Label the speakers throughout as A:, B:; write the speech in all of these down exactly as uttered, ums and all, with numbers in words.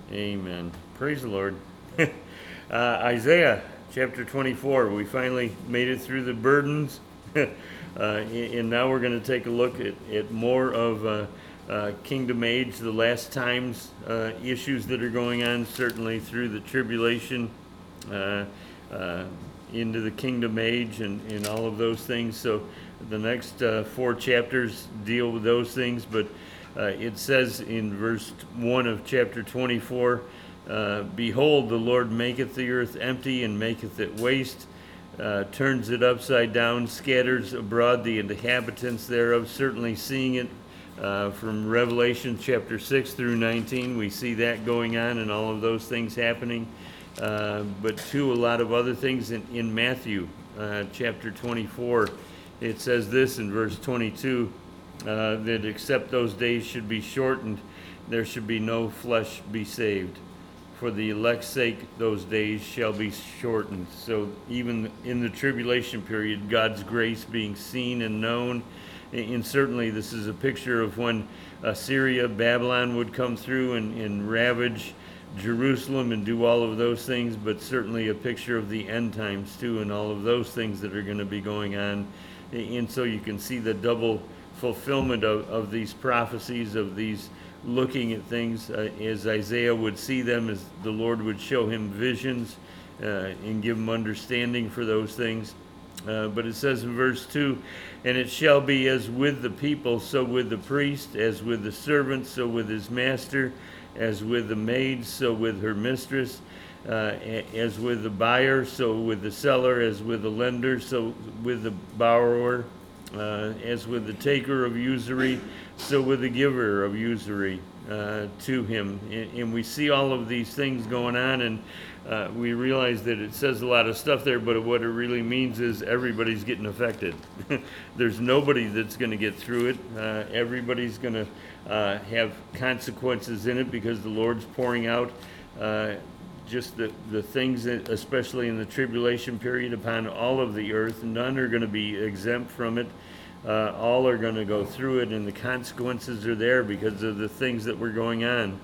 A: Amen. Praise the Lord. uh, Isaiah chapter twenty-four. We finally made it through the burdens, uh, and now we're going to take a look at, at more of uh, uh, Kingdom Age, the last times uh, issues that are going on, certainly through the tribulation, uh, uh, into the Kingdom Age, and, and all of those things. So the next uh, four chapters deal with those things, but Uh, it says in verse one of chapter twenty-four, uh, Behold, the Lord maketh the earth empty, and maketh it waste, uh, turns it upside down, scatters abroad the inhabitants thereof. Certainly seeing it uh, from Revelation chapter six through nineteen, we see that going on and all of those things happening. Uh, but too, a lot of other things in, in Matthew uh, chapter twenty-four. It says this in verse twenty-two, Uh, that except those days should be shortened, there should be no flesh be saved. For the elect's sake, those days shall be shortened. So even in the tribulation period, God's grace being seen and known. And certainly this is a picture of when Assyria, Babylon would come through and, and ravage Jerusalem and do all of those things, but certainly a picture of the end times too, and all of those things that are going to be going on. And so you can see the double fulfillment of, of these prophecies, of these looking at things uh, as Isaiah would see them, as the Lord would show him visions uh, and give him understanding for those things. Uh, but it says in verse two, And it shall be as with the people, so with the priest, as with the servant, so with his master, as with the maid, so with her mistress, uh, as with the buyer, so with the seller, as with the lender, so with the borrower, Uh, as with the taker of usury, so with the giver of usury uh, to him. And, and we see all of these things going on, and uh, we realize that it says a lot of stuff there, but what it really means is everybody's getting affected. There's nobody that's going to get through it. Uh, everybody's going to uh, have consequences in it, because the Lord's pouring out uh, just the, the things, that, especially in the tribulation period, upon all of the earth. None are going to be exempt from it. Uh, all are going to go through it, and the consequences are there because of the things that were going on.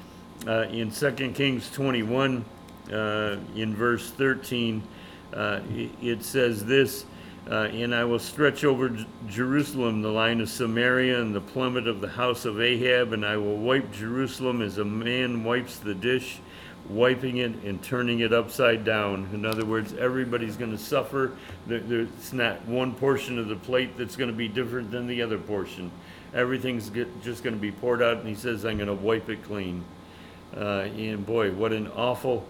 A: Uh, in Second Kings twenty-one, uh, in verse thirteen, uh, it, it says this, uh, And I will stretch over J- Jerusalem the line of Samaria and the plummet of the house of Ahab, and I will wipe Jerusalem as a man wipes the dish, wiping it and turning it upside down. In other words, everybody's going to suffer. There, there's not one portion of the plate that's going to be different than the other portion. Everything's get, just going to be poured out, and he says, I'm going to wipe it clean. Uh, and boy, what an awful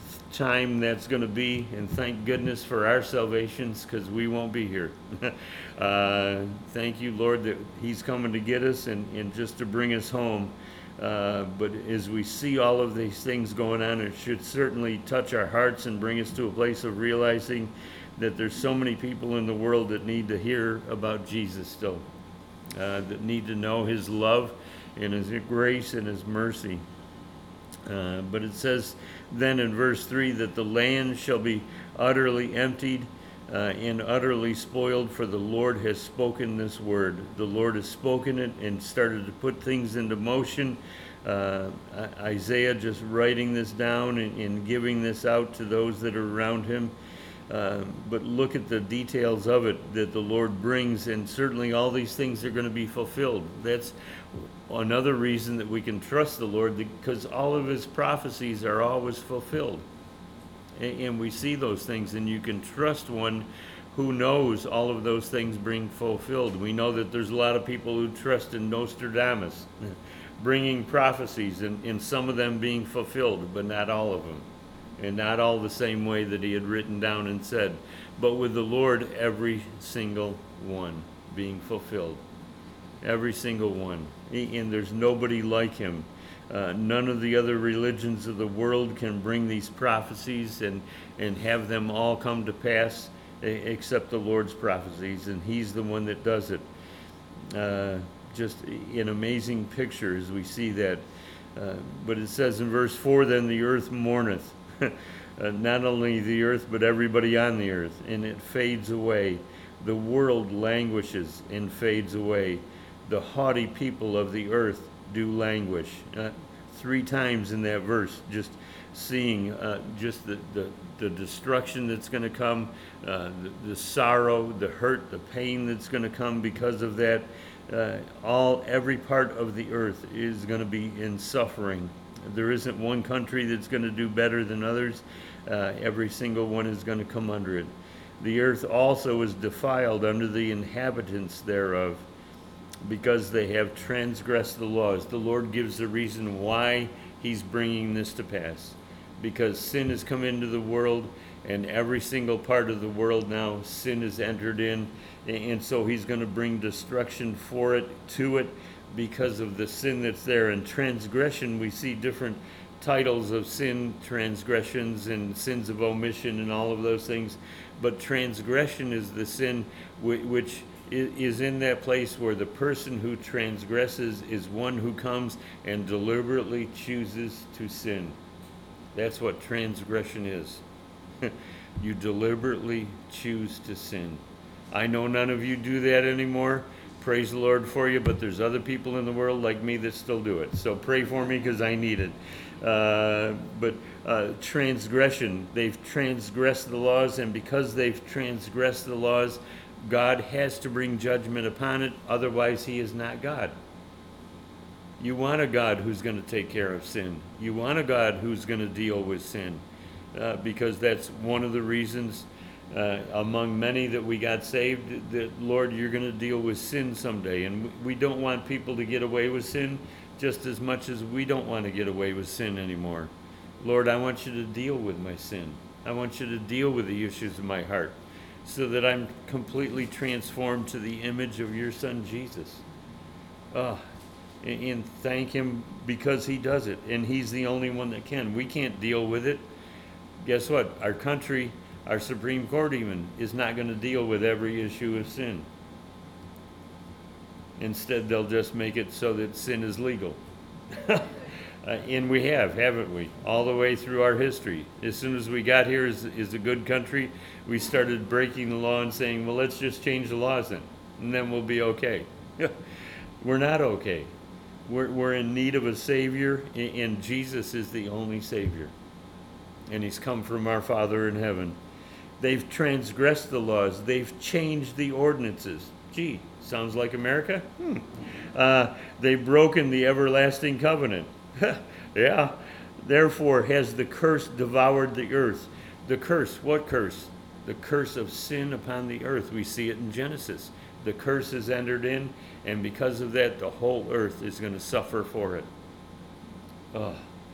A: time that's going to be, and thank goodness for our salvations, because we won't be here. uh, thank you, Lord, that he's coming to get us and, and just to bring us home. Uh, but as we see all of these things going on, it should certainly touch our hearts and bring us to a place of realizing that there's so many people in the world that need to hear about Jesus still, uh, that need to know his love and his grace and his mercy. Uh, but it says then in verse three that the land shall be utterly emptied uh, and utterly spoiled, for the Lord has spoken this word. The Lord has spoken it and started to put things into motion. Uh, Isaiah just writing this down and, and giving this out to those that are around him. Uh, but look at the details of it that the Lord brings, and certainly all these things are going to be fulfilled. That's another reason that we can trust the Lord, because all of his prophecies are always fulfilled. And, and we see those things, and you can trust one who knows all of those things being fulfilled. We know that there's a lot of people who trust in Nostradamus, bringing prophecies, and, and some of them being fulfilled, but not all of them. And not all the same way that he had written down and said. But with the Lord, every single one being fulfilled. Every single one. And there's nobody like him. Uh, none of the other religions of the world can bring these prophecies and, and have them all come to pass except the Lord's prophecies. And he's the one that does it. Uh, just an amazing picture as we see that. Uh, but it says in verse four, Then the earth mourneth. Uh, not only the earth, but everybody on the earth, and it fades away. The world languishes and fades away. The haughty people of the earth do languish. Uh, three times in that verse, just seeing uh, just the, the, the destruction that's going to come, uh, the, the sorrow, the hurt, the pain that's going to come because of that. Uh, all every part of the earth is going to be in suffering. There isn't one country that's going to do better than others. Uh, every single one is going to come under it. The earth also is defiled under the inhabitants thereof, because they have transgressed the laws. The Lord gives the reason why he's bringing this to pass. Because sin has come into the world, and every single part of the world now, sin has entered in, and so he's going to bring destruction for it, to it, because of the sin that's there. And transgression, we see different titles of sin, transgressions and sins of omission and all of those things. But transgression is the sin which is in that place where the person who transgresses is one who comes and deliberately chooses to sin. That's what transgression is. You deliberately choose to sin. I know none of you do that anymore. Praise the Lord for you, but there's other people in the world like me that still do it. So pray for me, because I need it. Uh, but uh, transgression, they've transgressed the laws, and because they've transgressed the laws, God has to bring judgment upon it. Otherwise, he is not God. You want a God who's going to take care of sin. You want a God who's going to deal with sin, uh, because that's one of the reasons uh, among many that we got saved, that, Lord, you're going to deal with sin someday. And we don't want people to get away with sin just as much as we don't want to get away with sin anymore. Lord, I want you to deal with my sin. I want you to deal with the issues of my heart, so that I'm completely transformed to the image of your Son, Jesus. Oh, and, and thank him, because he does it, and he's the only one that can. We can't deal with it. Guess what? Our country, our Supreme Court even, is not going to deal with every issue of sin. Instead, they'll just make it so that sin is legal. uh, and we have, haven't we? All the way through our history. As soon as we got here as, as a good country, we started breaking the law and saying, well, let's just change the laws then, and then we'll be okay. We're not okay. We're, we're in need of a Savior, and Jesus is the only Savior. And he's come from our Father in heaven. They've transgressed the laws. They've changed the ordinances. Gee, sounds like America? Hmm. Uh, they've broken the everlasting covenant. Yeah. Therefore has the curse devoured the earth. The curse, what curse? The curse of sin upon the earth. We see it in Genesis. The curse is entered in, and because of that, the whole earth is going to suffer for it. Oh.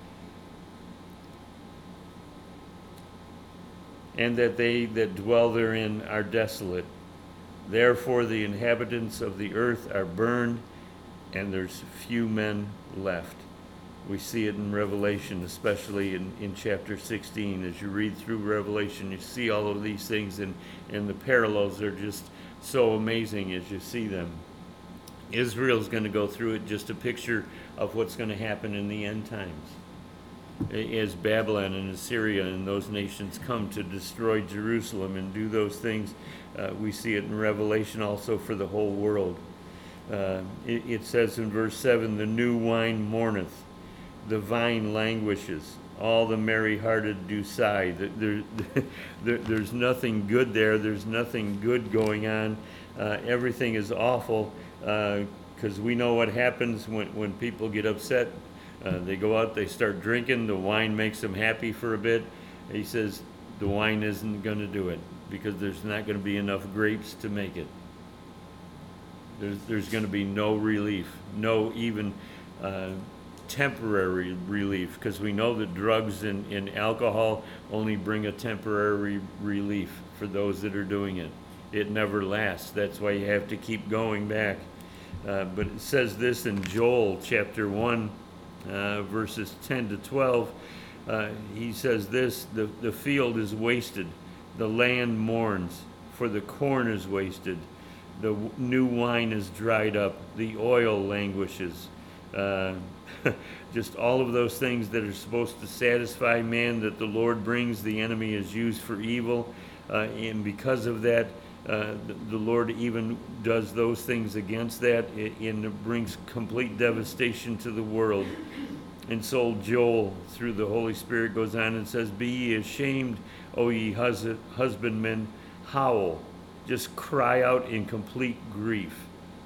A: And that they that dwell therein are desolate. Therefore the inhabitants of the earth are burned, and there's few men left. We see it in Revelation, especially in, in chapter sixteen. As you read through Revelation, you see all of these things, and, and the parallels are just so amazing as you see them. Israel's going to go through it, just a picture of what's going to happen in the end times. As Babylon and Assyria and those nations come to destroy Jerusalem and do those things, uh, we see it in Revelation also for the whole world. Uh, it, it says in verse seven, the new wine mourneth, the vine languishes, all the merry-hearted do sigh. There, there, there's nothing good there. There's nothing good going on. Uh, everything is awful, because uh, we know what happens when, when people get upset. Uh, they go out, they start drinking, the wine makes them happy for a bit. He says the wine isn't going to do it, because there's not going to be enough grapes to make it. There's, there's going to be no relief, no even uh, temporary relief, because we know that drugs and, and alcohol only bring a temporary relief for those that are doing it. It never lasts. That's why you have to keep going back. Uh, but it says this in Joel chapter one, Uh, verses ten to twelve, uh, he says this, the, the field is wasted, the land mourns, for the corn is wasted, the w- new wine is dried up, the oil languishes. Uh, just all of those things that are supposed to satisfy man that the Lord brings, the enemy is used for evil, uh, and because of that, Uh, the, the Lord even does those things against that, and it brings complete devastation to the world. And so Joel, through the Holy Spirit, goes on and says, "Be ye ashamed, O ye hus- husbandmen, howl." Just cry out in complete grief.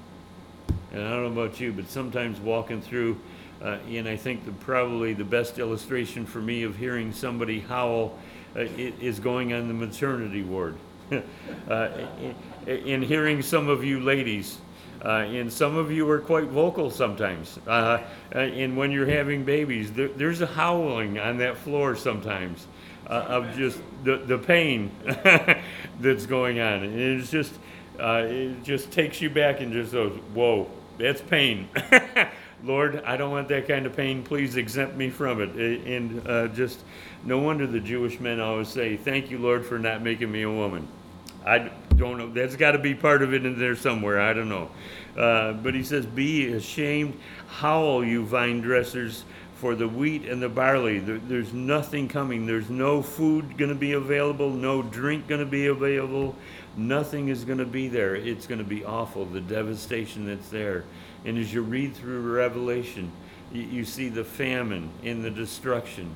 A: And I don't know about you, but sometimes walking through, uh, and I think the, probably the best illustration for me of hearing somebody howl uh, is going on the maternity ward. uh, in hearing some of you ladies, uh, and some of you are quite vocal sometimes, uh, and when you're having babies, there, there's a howling on that floor sometimes uh, of just the, the pain that's going on. And it's just, uh, it just takes you back and just goes, whoa, that's pain. Lord, I don't want that kind of pain. Please exempt me from it. And uh, just, no wonder the Jewish men always say, "Thank you, Lord, for not making me a woman." I don't know. That's got to be part of it in there somewhere. I don't know. Uh, but he says, "Be ashamed, howl, you vine dressers, for the wheat and the barley." There, there's nothing coming. There's no food going to be available, no drink going to be available. Nothing is going to be there. It's going to be awful, the devastation that's there. And as you read through Revelation, you, you see the famine and the destruction.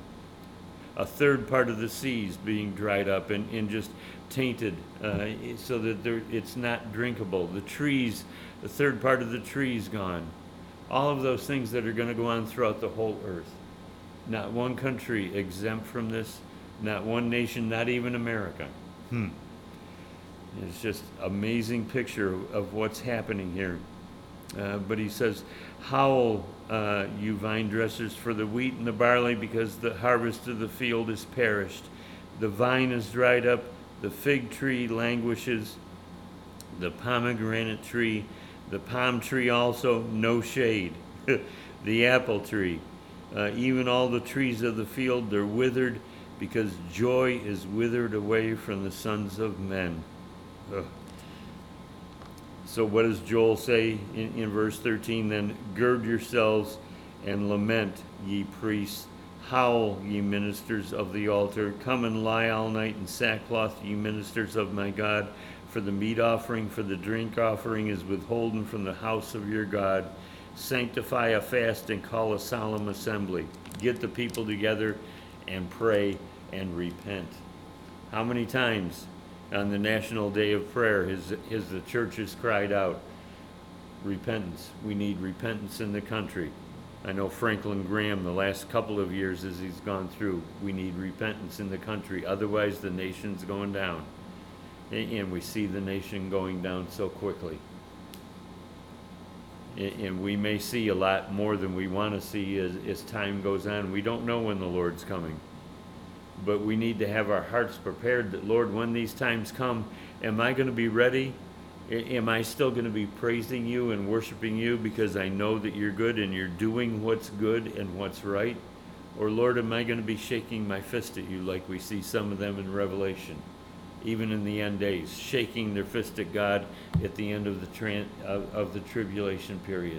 A: A third part of the seas being dried up and, and just tainted uh, so that there, it's not drinkable. The trees, the third part of the trees gone. All of those things that are going to go on throughout the whole earth. Not one country exempt from this. Not one nation, not even America. Hmm. It's just amazing picture of what's happening here. Uh, but he says, "Howl, uh, you vine dressers, for the wheat and the barley, because the harvest of the field is perished. The vine is dried up, the fig tree languishes, the pomegranate tree, the palm tree also, no shade. The apple tree, uh, even all the trees of the field, they're withered, because joy is withered away from the sons of men." Ugh. So what does Joel say in, in verse thirteen then? "Gird yourselves and lament, ye priests. Howl, ye ministers of the altar. Come and lie all night in sackcloth, ye ministers of my God. For the meat offering, for the drink offering is withholden from the house of your God. Sanctify a fast and call a solemn assembly." Get the people together and pray and repent. How many times on the National Day of Prayer has, has the churches cried out, repentance? We need repentance in the country. I know Franklin Graham, the last couple of years as he's gone through, we need repentance in the country, otherwise the nation's going down. And we see the nation going down so quickly. And we may see a lot more than we want to see as, as time goes on. We don't know when the Lord's coming. But we need to have our hearts prepared that, Lord, when these times come, am I going to be ready? Am I still going to be praising you and worshiping you because I know that you're good and you're doing what's good and what's right? Or, Lord, am I going to be shaking my fist at you like we see some of them in Revelation, even in the end days, shaking their fist at God at the end of the, tran- of, of the tribulation period?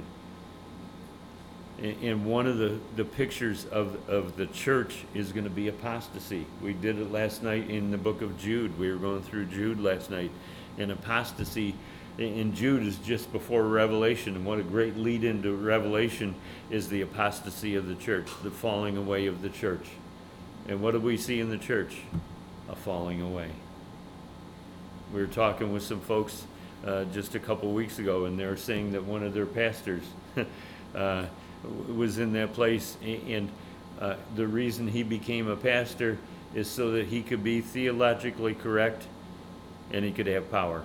A: And one of the, the pictures of, of the church is going to be apostasy. We did it last night in the book of Jude. We were going through Jude last night. And apostasy in Jude is just before Revelation. And what a great lead into Revelation is the apostasy of the church, the falling away of the church. And what do we see in the church? A falling away. We were talking with some folks uh, just a couple weeks ago, and they were saying that one of their pastors uh, was in that place, and uh, the reason he became a pastor is so that he could be theologically correct and he could have power.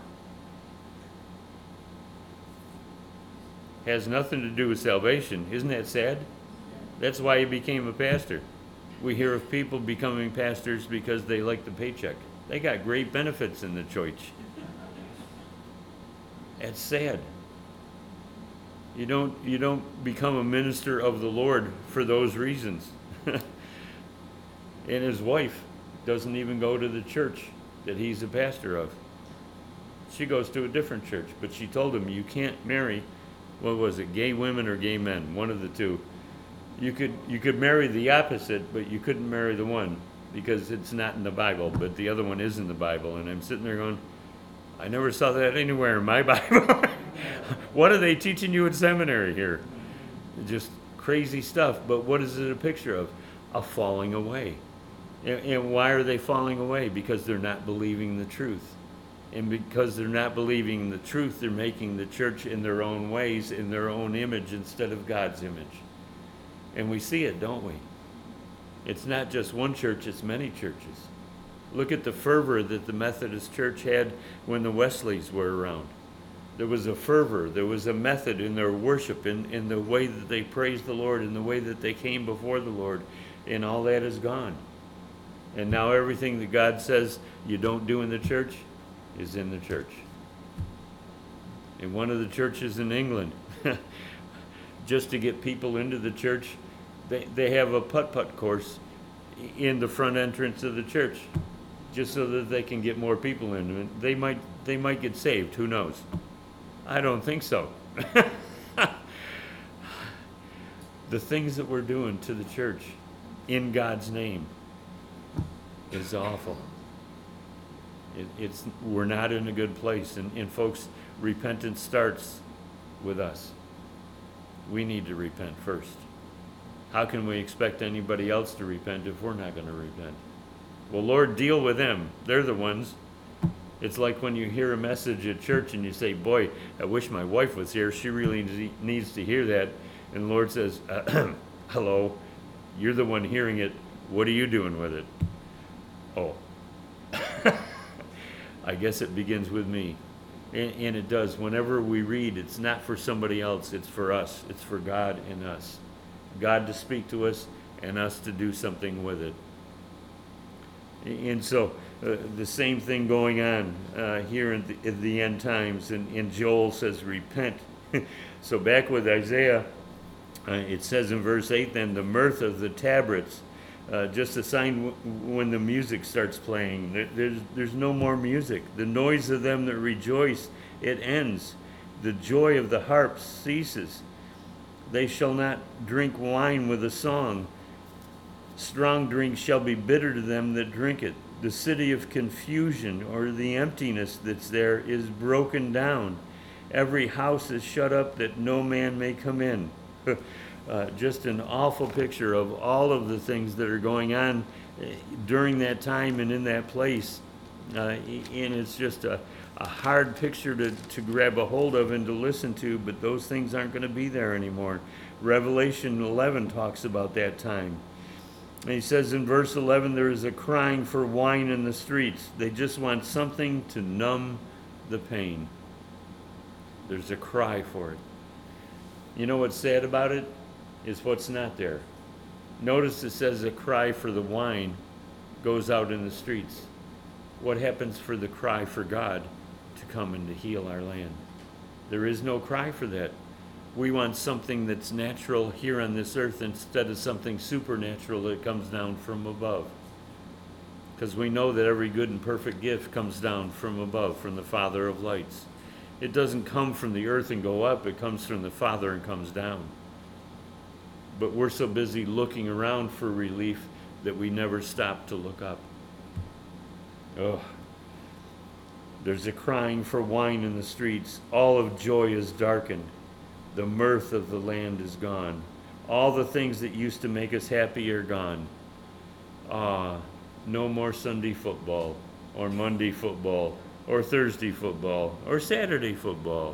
A: Has nothing to do with salvation. Isn't that sad? That's why he became a pastor. We hear of people becoming pastors because they like the paycheck. They got great benefits in the church. That's sad. You don't you don't become a minister of the Lord for those reasons. And his wife doesn't even go to the church that he's a pastor of. She goes to a different church, but she told him, you can't marry, what was it, gay women or gay men, one of the two. You could you could marry the opposite, but you couldn't marry the one because it's not in the Bible, but the other one is in the Bible. And I'm sitting there going, I never saw that anywhere in my Bible. What are they teaching you at seminary here? Just crazy stuff. But what is it a picture of? A falling away. And, and why are they falling away? Because they're not believing the truth. And because they're not believing the truth, they're making the church in their own ways, in their own image, instead of God's image. And we see it, don't we? It's not just one church, it's many churches. Look at the fervor that the Methodist Church had when the Wesleys were around. There was a fervor, there was a method in their worship, in, in the way that they praised the Lord, in the way that they came before the Lord, and all that is gone. And now everything that God says you don't do in the church is in the church. In one of the churches in England, just to get people into the church, they, they have a putt-putt course in the front entrance of the church, just so that they can get more people in. They might, they might get saved, who knows? I don't think so. The things that we're doing to the church in God's name is awful. It, it's we're not in a good place, and, and folks, repentance starts with us. We need to repent first. How can we expect anybody else to repent if we're not going to repent? Well, Lord, deal with them. They're the ones. It's like when you hear a message at church and you say, boy, I wish my wife was here. She really needs to hear that. And the Lord says, hello, you're the one hearing it. What are you doing with it? Oh. I guess it begins with me. And, and it does. Whenever we read, it's not for somebody else. It's for us. It's for God and us. God to speak to us and us to do something with it. And so uh, the same thing going on uh, here in the, in the end times. And, and Joel says, repent. So back with Isaiah, uh, it says in verse eight, then the mirth of the tabrets, Uh, just a sign w- when the music starts playing. There, there's, there's no more music. The noise of them that rejoice, it ends. The joy of the harp ceases. They shall not drink wine with a song. Strong drink shall be bitter to them that drink it. The city of confusion, or the emptiness that's there, is broken down. Every house is shut up that no man may come in. Uh, just an awful picture of all of the things that are going on uh, during that time and in that place. Uh, and it's just a, a hard picture to, to grab a hold of and to listen to, but those things aren't going to be there anymore. Revelation eleven talks about that time. And he says in verse eleven, there is a crying for wine in the streets. They just want something to numb the pain. There's a cry for it. You know what's sad about it? Is what's not there. Notice it says a cry for the wine goes out in the streets. What happens for the cry for God to come and to heal our land? There is no cry for that. We want something that's natural here on this earth instead of something supernatural that comes down from above. Because we know that every good and perfect gift comes down from above, from the Father of lights. It doesn't come from the earth and go up, it comes from the Father and comes down. But we're so busy looking around for relief that we never stop to look up. Oh, there's a crying for wine in the streets. All of joy is darkened. The mirth of the land is gone. All the things that used to make us happy are gone. Ah, no more Sunday football, or Monday football, or Thursday football, or Saturday football,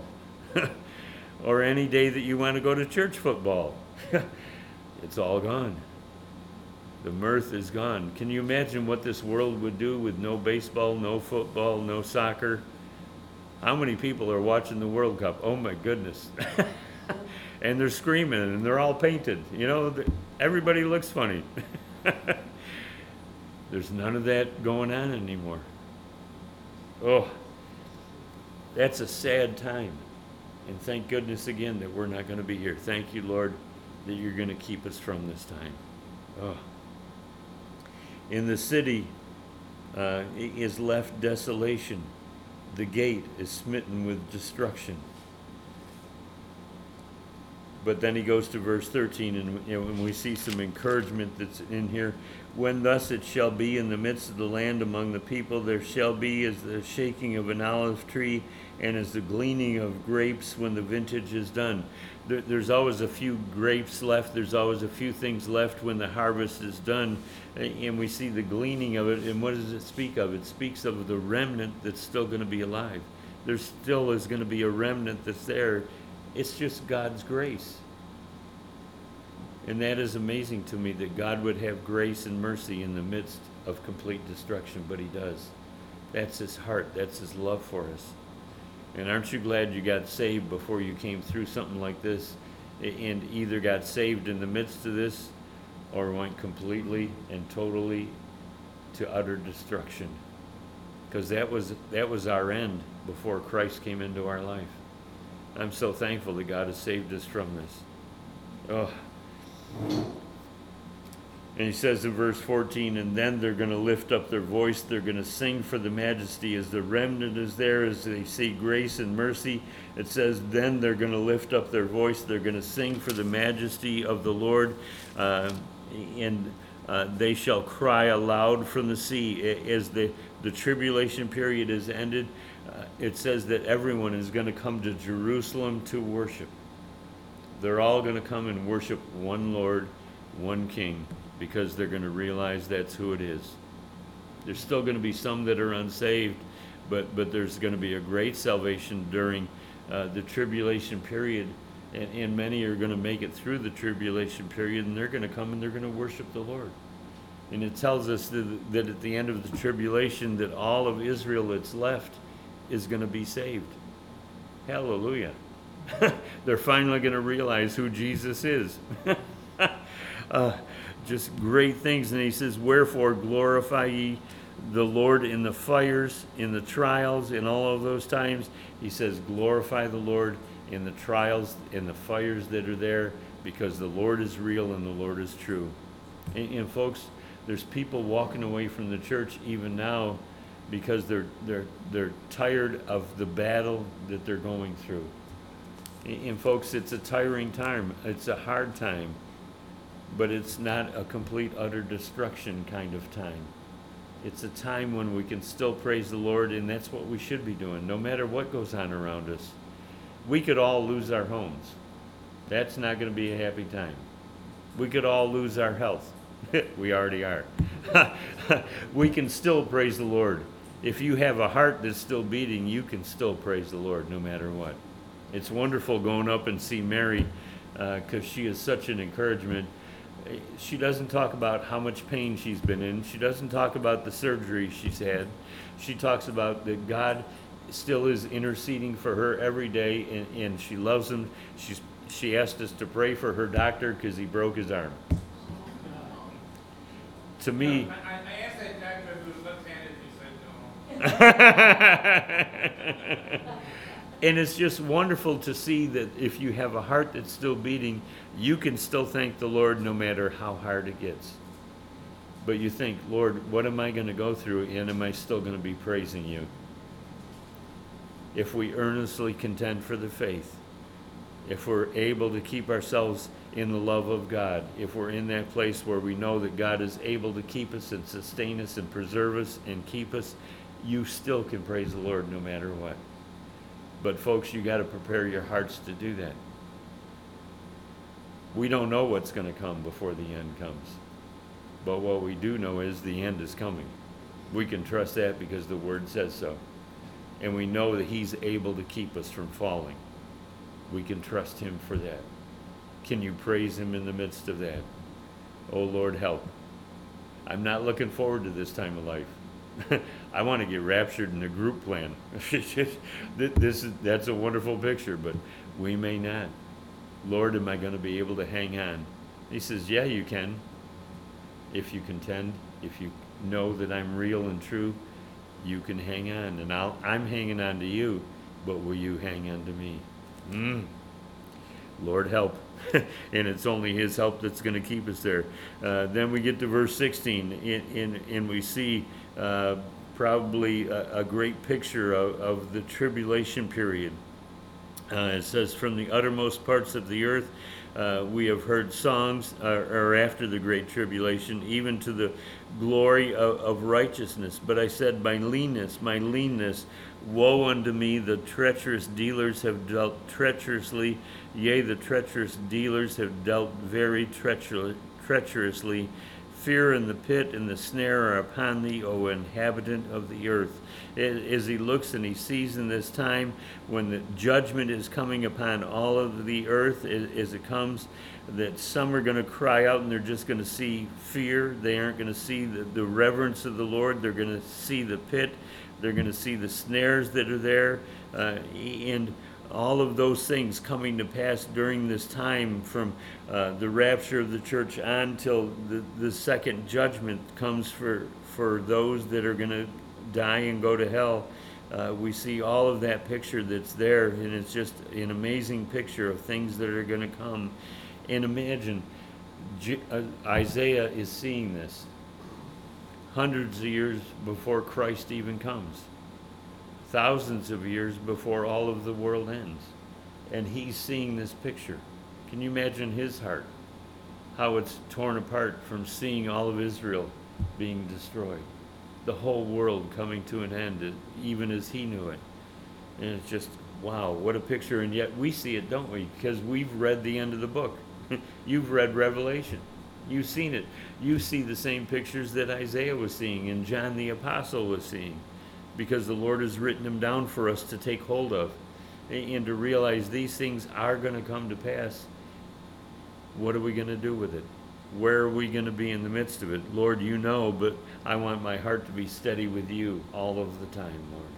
A: or any day that you want to go to church football. It's all gone. The mirth is gone. Can you imagine what this world would do with no baseball, no football, no soccer? How many people are watching the World Cup? Oh my goodness. And they're screaming and they're all painted. You know, everybody looks funny. There's none of that going on anymore. Oh, that's a sad time. And thank goodness again that we're not going to be here. Thank you, Lord, that you're going to keep us from this time. Oh. In the city uh, is left desolation. The gate is smitten with destruction. But then he goes to verse thirteen, and you know, and we see some encouragement that's in here. When thus it shall be in the midst of the land among the people, there shall be as the shaking of an olive tree and as the gleaning of grapes when the vintage is done. there, there's always a few grapes left. There's always a few things left when the harvest is done. And we see the gleaning of it. And what does it speak of? It speaks of the remnant that's still going to be alive. There still is going to be a remnant that's there. It's just God's grace. And that is amazing to me, that God would have grace and mercy in the midst of complete destruction, but he does. That's his heart. That's his love for us. And aren't you glad you got saved before you came through something like this, and either got saved in the midst of this or went completely and totally to utter destruction? Because that was that was our end before Christ came into our life. I'm so thankful that God has saved us from this. Oh. And he says in verse fourteen, and then they're going to lift up their voice. They're going to sing for the majesty as the remnant is there, as they see grace and mercy. It says, then they're going to lift up their voice. They're going to sing for the majesty of the Lord. Uh, and uh, they shall cry aloud from the sea. As the, the tribulation period is ended, uh, it says that everyone is going to come to Jerusalem to worship. They're all going to come and worship one Lord, one King, because they're going to realize that's who it is. There's still going to be some that are unsaved, but but there's going to be a great salvation during uh, the tribulation period, and, and many are going to make it through the tribulation period, and they're going to come and they're going to worship the Lord. And it tells us that, that at the end of the tribulation, that all of Israel that's left is going to be saved. Hallelujah. They're finally going to realize who Jesus is. uh, just great things. And he says, wherefore glorify ye the Lord in the fires, in the trials, in all of those times. He says, glorify the Lord in the trials, in the fires that are there, because the Lord is real and the Lord is true. And, and folks, there's people walking away from the church even now because they're they're they're tired of the battle that they're going through. And folks, it's a tiring time. It's a hard time, but it's not a complete, utter destruction kind of time. It's a time when we can still praise the Lord, and that's what we should be doing, no matter what goes on around us. We could all lose our homes. That's not going to be a happy time. We could all lose our health. We already are. We can still praise the Lord. If you have a heart that's still beating, you can still praise the Lord no matter what. It's wonderful going up and see Mary, because uh, she is such an encouragement. She doesn't talk about how much pain she's been in. She doesn't talk about the surgery she's had. She talks about that God still is interceding for her every day, and, and she loves him. She's, she asked us to pray for her doctor because he broke his arm. To me...
B: I, I asked that doctor who was left-handed, he said no.
A: And it's just wonderful to see that if you have a heart that's still beating, you can still thank the Lord no matter how hard it gets. But you think, Lord, what am I going to go through, and am I still going to be praising you? If we earnestly contend for the faith, if we're able to keep ourselves in the love of God, if we're in that place where we know that God is able to keep us and sustain us and preserve us and keep us, you still can praise the Lord no matter what. But folks, you got to prepare your hearts to do that. We don't know what's going to come before the end comes. But what we do know is the end is coming. We can trust that because the Word says so. And we know that He's able to keep us from falling. We can trust Him for that. Can you praise Him in the midst of that? Oh, Lord, help. I'm not looking forward to this time of life. I want to get raptured in a group plan. This is, that's a wonderful picture, but we may not. Lord, am I going to be able to hang on? He says, yeah, you can. If you contend, if you know that I'm real and true, you can hang on. And I'll, I'm hanging on to you, but will you hang on to me? Mm. Lord, help. And it's only His help that's going to keep us there. Uh, then we get to verse sixteen, and, and, and we see uh, probably a, a great picture of, of the tribulation period. Uh, it says, from the uttermost parts of the earth, Uh, we have heard songs uh, or after the Great Tribulation, even to the glory of, of righteousness. But I said, my leanness, my leanness, woe unto me, the treacherous dealers have dealt treacherously, yea, the treacherous dealers have dealt very treacher- treacherously. Fear and the pit and the snare are upon thee, O inhabitant of the earth. As he looks and he sees in this time when the judgment is coming upon all of the earth as it comes, that some are going to cry out and they're just going to see fear. They aren't going to see the, the reverence of the Lord. They're going to see the pit. They're going to see the snares that are there. Uh, and all of those things coming to pass during this time from uh, the rapture of the church on till the, the second judgment comes for, for those that are going to die and go to hell. Uh, we see all of that picture that's there, and it's just an amazing picture of things that are going to come. And imagine, J- uh, Isaiah is seeing this hundreds of years before Christ even comes. Thousands of years before all of the world ends. And he's seeing this picture. Can you imagine his heart? How it's torn apart from seeing all of Israel being destroyed. The whole world coming to an end, even as he knew it. And it's just, wow, what a picture. And yet we see it, don't we? Because we've read the end of the book. You've read Revelation. You've seen it. You see the same pictures that Isaiah was seeing and John the Apostle was seeing. Because the Lord has written them down for us to take hold of and to realize these things are going to come to pass. What are we going to do with it? Where are we going to be in the midst of it? Lord, you know, but I want my heart to be steady with you all of the time, Lord.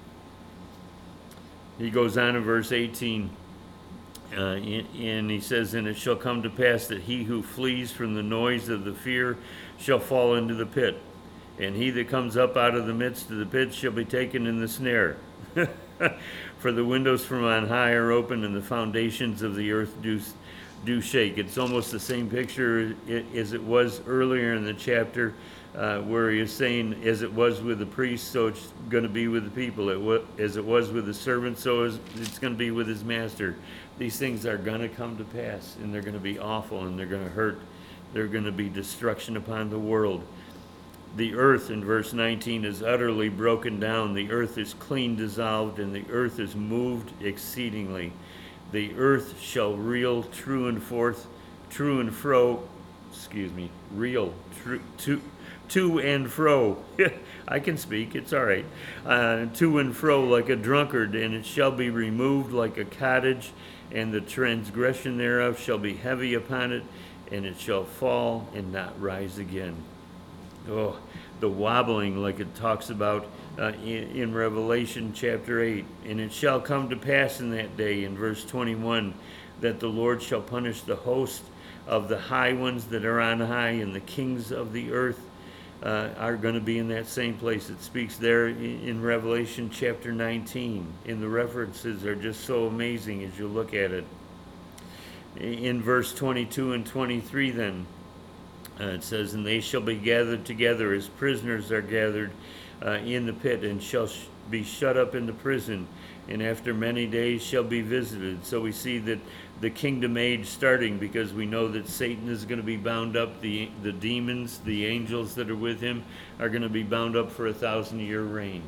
A: He goes on in verse eighteen, uh, and he says, and it shall come to pass that he who flees from the noise of the fear shall fall into the pit. And he that comes up out of the midst of the pit shall be taken in the snare. For the windows from on high are open, and the foundations of the earth do, do shake. It's almost the same picture as it was earlier in the chapter, uh, where he is saying, as it was with the priest, so it's going to be with the people. It was, as it was with the servant, so it's going to be with his master. These things are going to come to pass, and they're going to be awful, and they're going to hurt. They're going to be destruction upon the world. The earth, in verse nineteen, is utterly broken down. The earth is clean dissolved, and the earth is moved exceedingly. The earth shall reel true and forth, true and fro, excuse me, reel, true, to, to and fro. I can speak, it's all right. Uh, to and fro like a drunkard, and it shall be removed like a cottage, and the transgression thereof shall be heavy upon it, and it shall fall and not rise again. Oh, the wobbling, like it talks about uh, in, in Revelation chapter eight. And it shall come to pass in that day, in verse twenty-one, that the Lord shall punish the host of the high ones that are on high, and the kings of the earth uh, are going to be in that same place. It speaks there in, in Revelation chapter nineteen. And the references are just so amazing as you look at it. In verse twenty-two and twenty-three then, Uh, it says, and they shall be gathered together as prisoners are gathered uh, in the pit, and shall sh- be shut up in the prison, and after many days shall be visited. So we see that the kingdom age starting, because we know that Satan is going to be bound up. The the demons, the angels that are with him, are going to be bound up for a thousand year reign.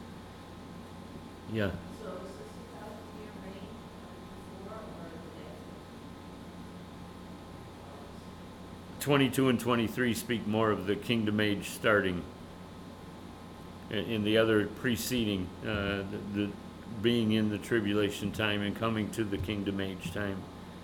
A: Yeah.
C: So is this a thousand year reign before or today?
A: twenty-two and twenty-three speak more of the kingdom age starting. In in the other preceding, uh, the, the being in the tribulation time and coming to the kingdom age time.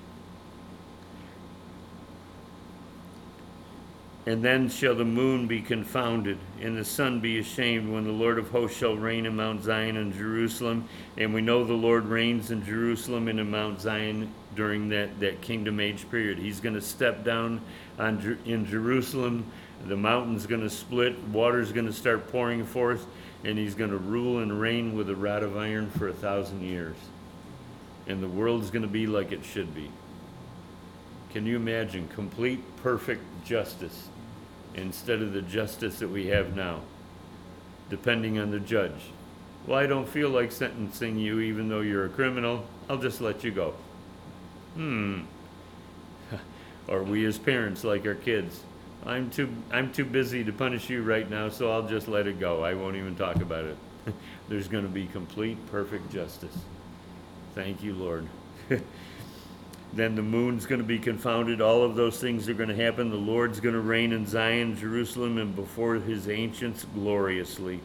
A: And then shall the moon be confounded, and the sun be ashamed, when the Lord of hosts shall reign in Mount Zion and Jerusalem. And we know the Lord reigns in Jerusalem and in Mount Zion during that, that kingdom age period. He's going to step down on in Jerusalem. The mountain's going to split, water's going to start pouring forth, and he's going to rule and reign with a rod of iron for a thousand years. And the world's going to be like it should be. Can you imagine complete, perfect justice instead of the justice that we have now, depending on the judge? Well, I don't feel like sentencing you even though you're a criminal. I'll just let you go. Hmm. Or we as parents, like our kids, I'm too I'm too busy to punish you right now, so I'll just let it go. I won't even talk about it. There's going to be complete, perfect justice. Thank you, Lord. Then the moon's going to be confounded. All of those things are going to happen. The Lord's going to reign in Zion, Jerusalem, and before his ancients gloriously.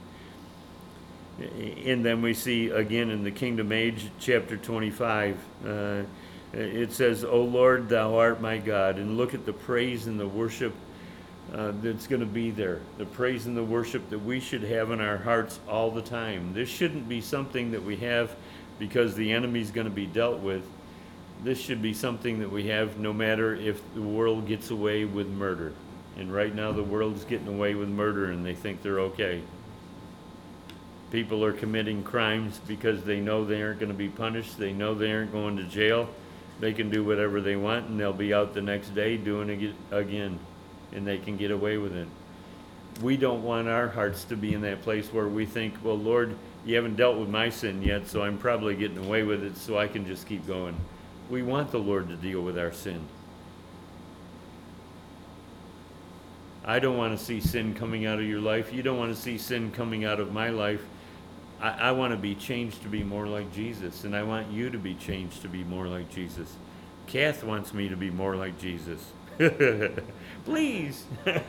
A: And then we see again in the Kingdom Age, chapter twenty-five, uh, it says, O Lord, thou art my God. And look at the praise and the worship uh, that's going to be there. The praise and the worship that we should have in our hearts all the time. This shouldn't be something that we have because the enemy's going to be dealt with. This should be something that we have no matter if the world gets away with murder. And right now the world's getting away with murder and they think they're okay. People are committing crimes because they know they aren't going to be punished. They know they aren't going to jail. They can do whatever they want and they'll be out the next day doing it again. And they can get away with it. We don't want our hearts to be in that place where we think, well, Lord, you haven't dealt with my sin yet, so I'm probably getting away with it, so I can just keep going. We want the Lord to deal with our sin. I don't want to see sin coming out of your life. You don't want to see sin coming out of my life. I, I want to be changed to be more like Jesus, and I want you to be changed to be more like Jesus. Kath wants me to be more like Jesus. Please.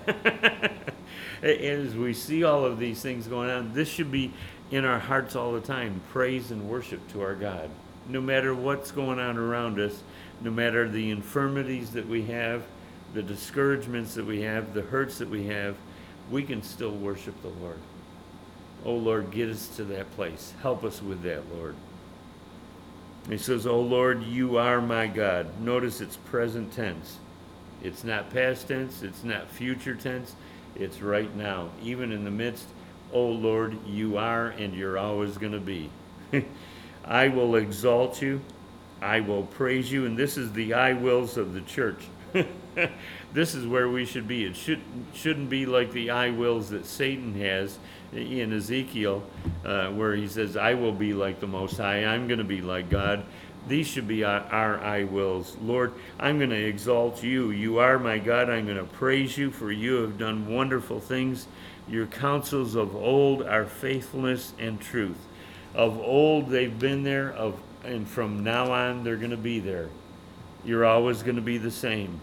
A: As we see all of these things going on, this should be in our hearts all the time, praise and worship to our God. No matter what's going on around us, no matter the infirmities that we have, the discouragements that we have, the hurts that we have, we can still worship the Lord. Oh Lord, get us to that place. Help us with that, Lord. He says, oh Lord, you are my God. Notice it's present tense. It's not past tense. It's not future tense. It's right now. Even in the midst, oh Lord, you are and you're always going to be. I will exalt you. I will praise you. And this is the I wills of the church. This is where we should be. It should, shouldn't be like the I wills that Satan has in Ezekiel, uh, where he says, I will be like the Most High. I'm going to be like God. These should be our, our I wills. Lord, I'm going to exalt you. You are my God. I'm going to praise you, for you have done wonderful things. Your counsels of old are faithfulness and truth. Of old they've been there, of and from now on they're going to be there. You're always going to be the same.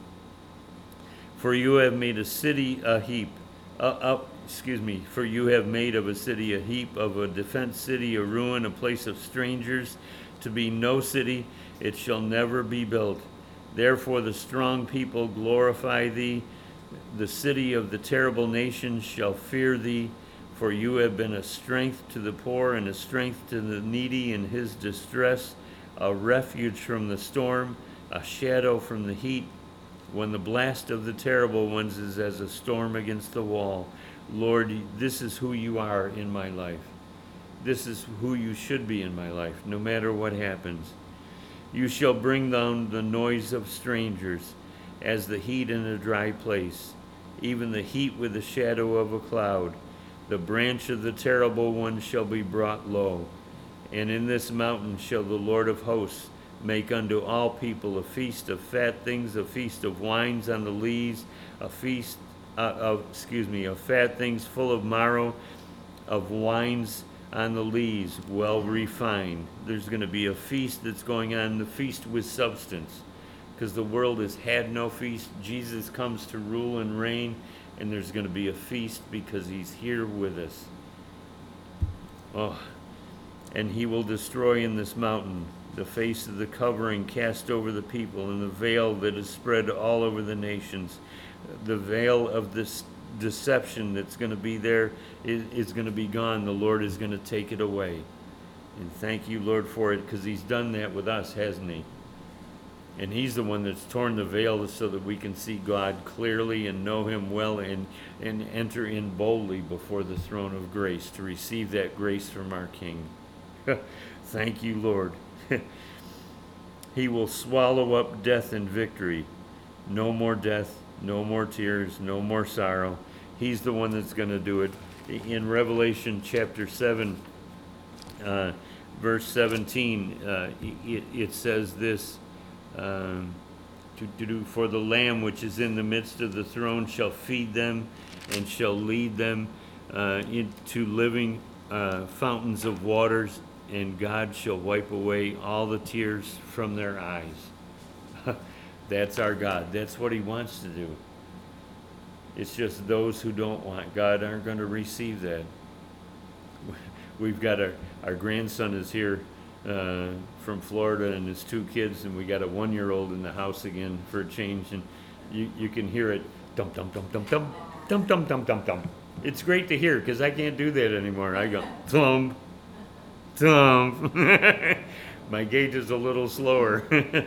A: For you have made a city a heap. Uh, up, excuse me. For you have made of a city a heap, of a defense city a ruin, a place of strangers, to be no city. It shall never be built. Therefore the strong people glorify thee. The city of the terrible nations shall fear thee. For you have been a strength to the poor and a strength to the needy in his distress, a refuge from the storm, a shadow from the heat, when the blast of the terrible ones is as a storm against the wall. Lord, this is who you are in my life. This is who you should be in my life, no matter what happens. You shall bring down the noise of strangers as the heat in a dry place, even the heat with the shadow of a cloud. The branch of the terrible one shall be brought low. And in this mountain shall the Lord of hosts make unto all people a feast of fat things, a feast of wines on the lees, a feast uh, of, excuse me, of fat things full of marrow, of wines on the lees, well refined. There's going to be a feast that's going on, the feast with substance, because the world has had no feast. Jesus comes to rule and reign, and there's going to be a feast because he's here with us. Oh, and he will destroy in this mountain the face of the covering cast over the people, and the veil that is spread all over the nations. The veil of this deception that's going to be there is, is going to be gone. The Lord is going to take it away. And thank you, Lord, for it, because he's done that with us, hasn't he? And he's the one that's torn the veil so that we can see God clearly and know him well, and, and enter in boldly before the throne of grace to receive that grace from our King. Thank you, Lord. He will swallow up death in victory. No more death, no more tears, no more sorrow. He's the one that's going to do it. In Revelation chapter seven, uh, verse seventeen, uh, it, it says this, um, to, to do for the Lamb which is in the midst of the throne shall feed them and shall lead them uh, into living uh, fountains of waters, and God shall wipe away all the tears from their eyes. That's our God. That's what he wants to do. It's just those who don't want God aren't going to receive that. We've got our, our grandson is here uh, from Florida and his two kids, and we got a one-year-old in the house again for a change, and you, you can hear it, dum dum dum dum dum, dum dum dum dum dum. It's great to hear because I can't do that anymore. I go, thump, thump. My gait is a little slower.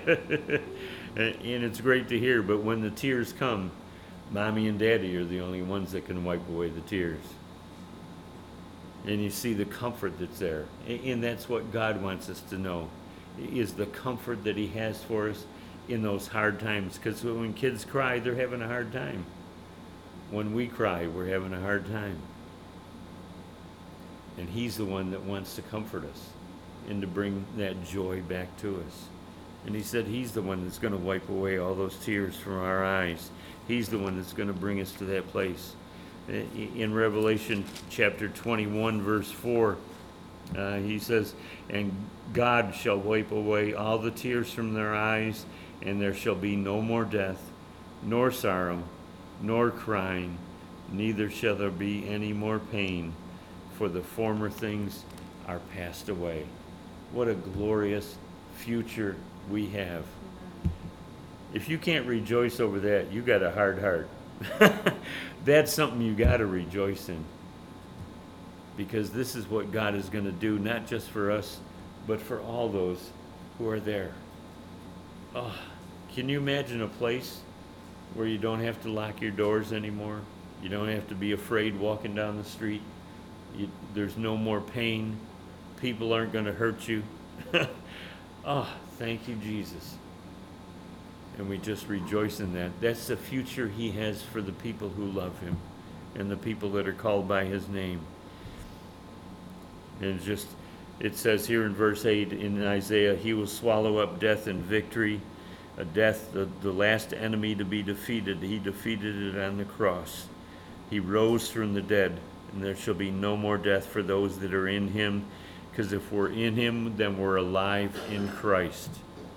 A: And it's great to hear, but when the tears come, Mommy and Daddy are the only ones that can wipe away the tears. And you see the comfort that's there. And that's what God wants us to know, is the comfort that he has for us in those hard times. Because when kids cry, they're having a hard time. When we cry, we're having a hard time. And he's the one that wants to comfort us and to bring that joy back to us. And he said he's the one that's going to wipe away all those tears from our eyes. He's the one that's going to bring us to that place. In Revelation chapter twenty-one, verse four, uh, he says, and God shall wipe away all the tears from their eyes, and there shall be no more death, nor sorrow, nor crying, neither shall there be any more pain, for the former things are passed away. What a glorious future we have. If you can't rejoice over that, you got a hard heart. That's something you got to rejoice in, because this is what God is going to do, not just for us, but for all those who are there. Oh, can you imagine a place where you don't have to lock your doors anymore? You don't have to be afraid walking down the street. You, there's no more pain. People aren't going to hurt you. Oh, thank you, Jesus. And we just rejoice in that. That's the future he has for the people who love him and the people that are called by his name. And it's just, it says here in verse eight in Isaiah, he will swallow up death in victory. A death, the, the last enemy to be defeated. He defeated it on the cross. He rose from the dead, and there shall be no more death for those that are in him. Because if we're in him, then we're alive in Christ.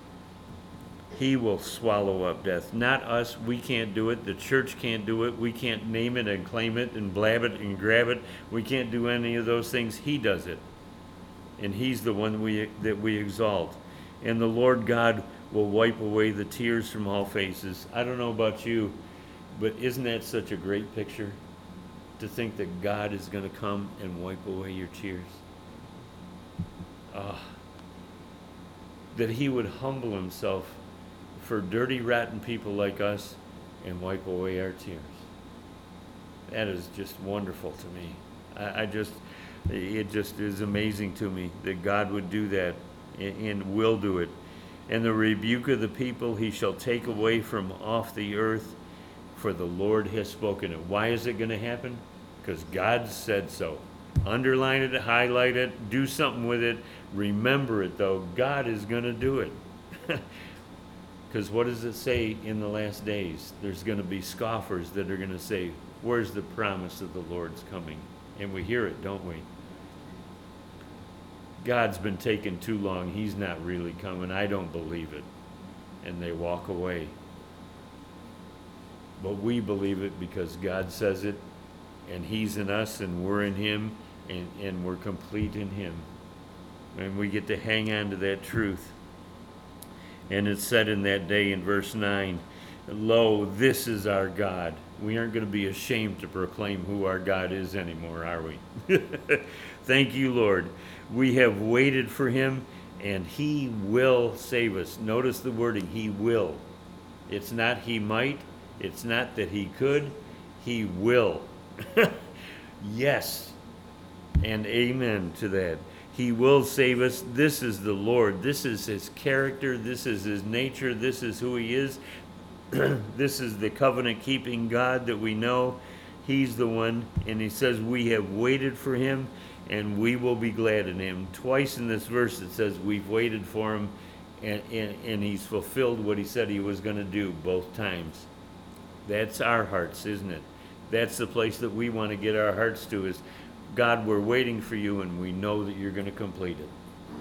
A: He will swallow up death. Not us. We can't do it. The church can't do it. We can't name it and claim it and blab it and grab it. We can't do any of those things. He does it. And he's the one we that we exalt. And the Lord God will wipe away the tears from all faces. I don't know about you, but isn't that such a great picture? To think that God is going to come and wipe away your tears. Ah. That he would humble himself for dirty, rotten people like us and wipe away our tears. That is just wonderful to me. I, I just, it just is amazing to me that God would do that and, and will do it. And the rebuke of the people he shall take away from off the earth, for the Lord has spoken it. Why is it going to happen? Because God said so. Underline it, highlight it, do something with it. Remember it, though. God is going to do it. Because what does it say in the last days? There's going to be scoffers that are going to say, where's the promise of the Lord's coming? And we hear it, don't we? God's been taking too long. He's not really coming. I don't believe it. And they walk away. But we believe it because God says it, and he's in us, and we're in him, and, and we're complete in him. And we get to hang on to that truth. And it's said in that day in verse nine, lo, this is our God. We aren't going to be ashamed to proclaim who our God is anymore, are we? Thank you, Lord. We have waited for him, and he will save us. Notice the wording, he will. It's not he might. It's not that he could. He will. Yes. And amen to that. He will save us. This is the Lord. This is his character. This is his nature. This is who he is. This is the covenant-keeping God that we know. He's the one. And he says we have waited for him, and we will be glad in him. Twice in this verse it says we've waited for him, And, and, and he's fulfilled what he said he was going to do both times. That's our hearts, isn't it? That's the place that we want to get our hearts to is, God, we're waiting for you and we know that you're going to complete it.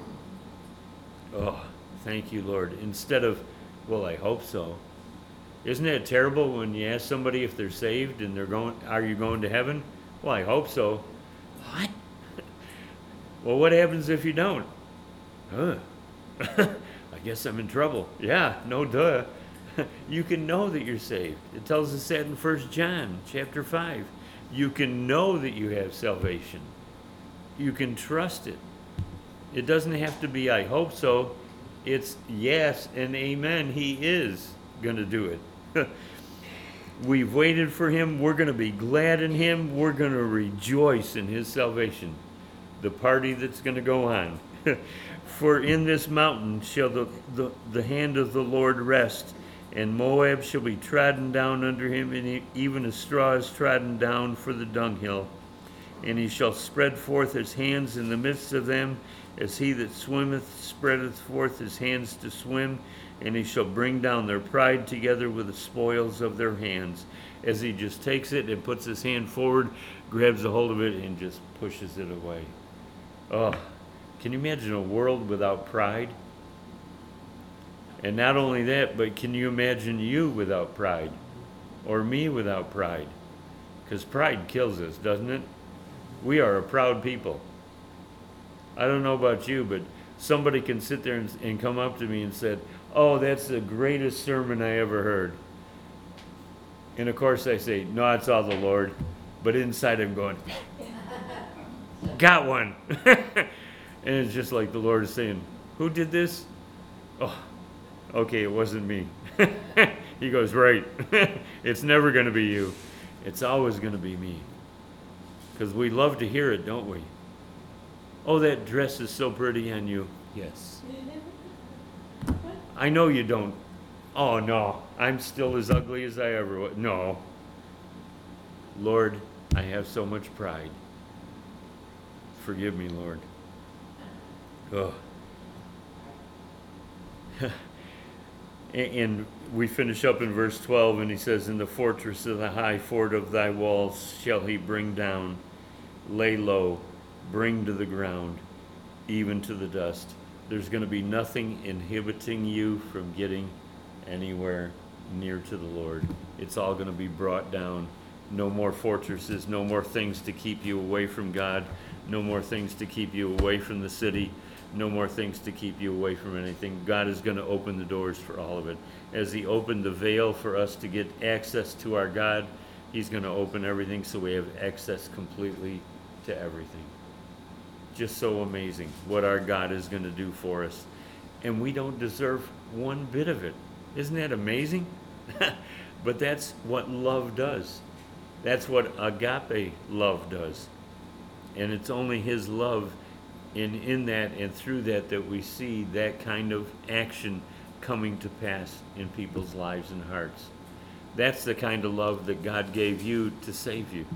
A: Oh, thank you, Lord. Instead of, well, I hope so. Isn't it terrible when you ask somebody if they're saved and they're going, are you going to heaven? Well, I hope so. What? Well, what happens if you don't? Huh. I guess I'm in trouble. Yeah, no duh. You can know that you're saved. It tells us that in First John chapter five. You can know that you have salvation. You can trust it. It doesn't have to be, I hope so. It's yes and amen. He is going to do it. We've waited for him. We're going to be glad in him. We're going to rejoice in his salvation. The party that's going to go on. For in this mountain shall the, the, the hand of the Lord rest, and Moab shall be trodden down under him, and he, even as straw is trodden down for the dunghill. And he shall spread forth his hands in the midst of them, as he that swimmeth spreadeth forth his hands to swim, and he shall bring down their pride together with the spoils of their hands. As he just takes it and puts his hand forward, grabs a hold of it, and just pushes it away. Oh, can you imagine a world without pride? And not only that, but can you imagine you without pride? Or me without pride? Because pride kills us, doesn't it? We are a proud people. I don't know about you, but somebody can sit there and, and come up to me and said, oh, that's the greatest sermon I ever heard. And of course I say, no, it's all the Lord. But inside I'm going, got one. And it's just like the Lord is saying, who did this? Oh, okay, it wasn't me. He goes, right. It's never going to be you. It's always going to be me. Because we love to hear it, don't we? Oh, that dress is so pretty on you. Yes. I know you don't. Oh, no. I'm still as ugly as I ever was. No. Lord, I have so much pride. Forgive me, Lord. Oh. And we finish up in verse twelve, and he says, in the fortress of the high fort of thy walls shall he bring down, lay low, bring to the ground, even to the dust. There's going to be nothing inhibiting you from getting anywhere near to the Lord. It's all going to be brought down. No more fortresses, no more things to keep you away from God, no more things to keep you away from the city, no more things to keep you away from anything. God is going to open the doors for all of it. As he opened the veil for us to get access to our God, he's going to open everything so we have access completely to everything. Just so amazing what our God is going to do for us. And we don't deserve one bit of it. Isn't that amazing? But that's what love does. That's what agape love does. And it's only his love in, in that and through that that we see that kind of action coming to pass in people's lives and hearts. That's the kind of love that God gave you to save you.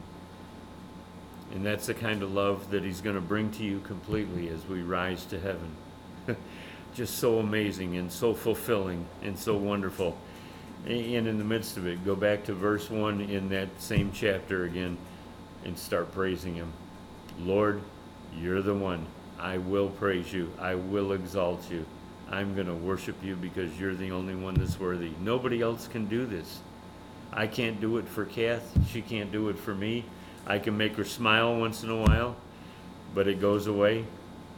A: And that's the kind of love that he's going to bring to you completely as we rise to heaven. Just so amazing and so fulfilling and so wonderful. And in the midst of it, go back to verse one in that same chapter again and start praising him. Lord, you're the one. I will praise you. I will exalt you. I'm going to worship you because you're the only one that's worthy. Nobody else can do this. I can't do it for Kath. She can't do it for me. I can make her smile once in a while, but it goes away.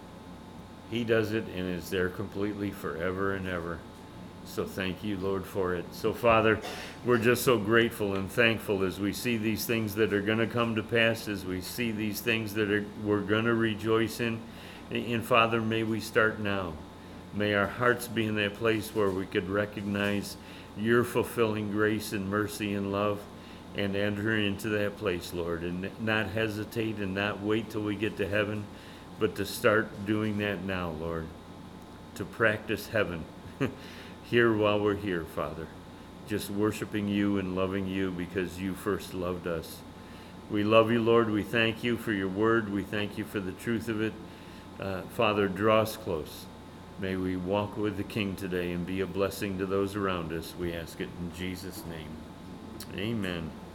A: He does it and is there completely forever and ever. So thank you, Lord, for it. So, Father, we're just so grateful and thankful as we see these things that are going to come to pass, as we see these things that are, we're going to rejoice in. And, Father, may we start now. May our hearts be in that place where we could recognize your fulfilling grace and mercy and love and enter into that place, Lord, and not hesitate and not wait till we get to heaven, but to start doing that now, Lord, to practice heaven. Here while we're here, Father, just worshiping you and loving you because you first loved us. We love you, Lord. We thank you for your word. We thank you for the truth of it. Uh, Father, draw us close. May we walk with the King today and be a blessing to those around us. We ask it in Jesus' name. Amen.